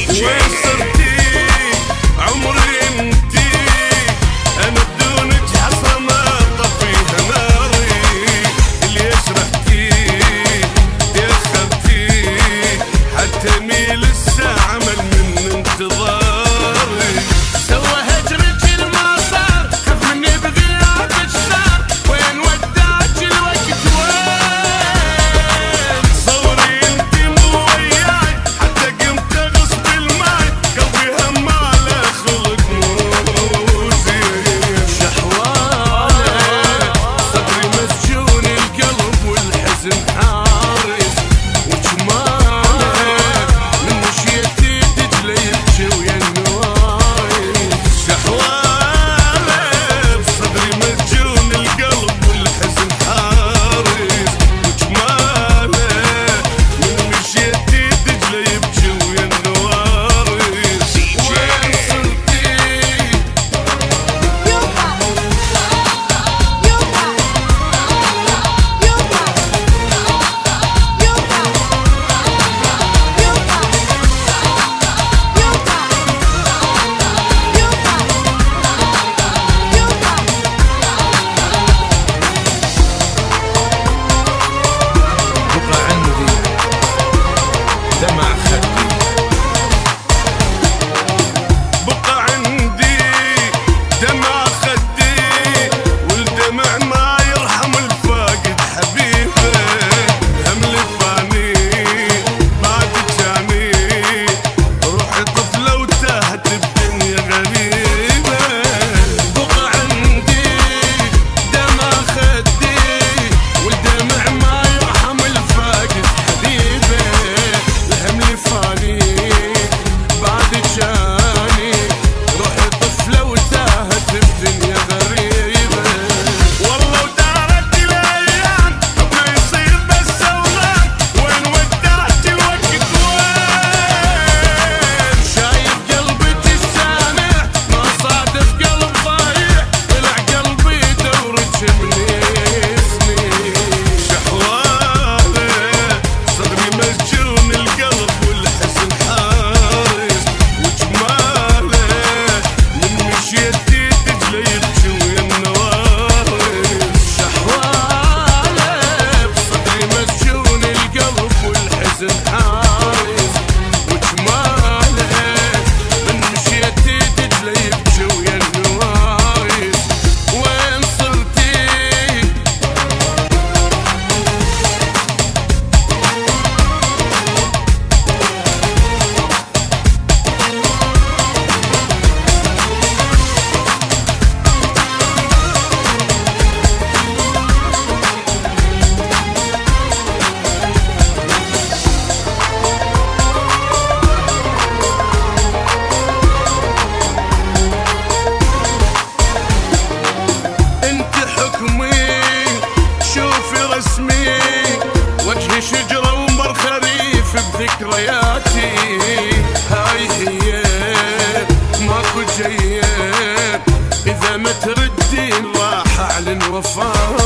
وين صرتي عمري انتي، انا بدونك حصى ما طفيها ناري. اللي شرحتي يا خبتي حتى ميل الساعة من انتظاري. سوى هجرك ما صار، خف مني بغيابك صار، وين وداك الوقت وين؟ صوري انتي مو وياي حتى قمت اغصب الماي، قلبي هم على خلق مو زين. شحوالك صدري مسجون القلب والحزن حارس، وجمالك من مشيتي دجلة يبكي ويا النوايس. شحوالك صدري مسجون القلب والحزن حارس، وجمالك من مشيتي دجلة يبكي ويا النوارس. وين صرتي بقى عندي دمع خدي، بقى عندي دمع خدي، والدمع ما يرحم الفاقد حبيبه. هم لفاني بعد جاني، روحي طفلة وتاهت بدنيا غريبة. بقى عندي دمع خدي، والدمع ما يرحم الفاقد حبيبه. الهم لفاني بعد جاني، روحي طفلة وتاهت بدنيا غريبة. والله ودارت الايام ما يصير بس اوغام، وين ودعت الوقت وين؟ شايف قلبك السامع ما صادف قلب ضايع، طلع قلبي دورك منيسني. شحوالك صدري مسجون القلب والحزن حارس، وجمالك من مشيتي دجلة يبكي ويا النوارس. شحوالك صدري مسجون القلب والحزن حارس، وجمالك من مشيتي دجلة يبكي ويا النوايس. وين صرتي انت حكمي شوفي رسمي، وجهي شجرة ومر خريف بذكرياتي. هاي هي ماكو جاية، اذا ما تردين راح اعلن وفاتي.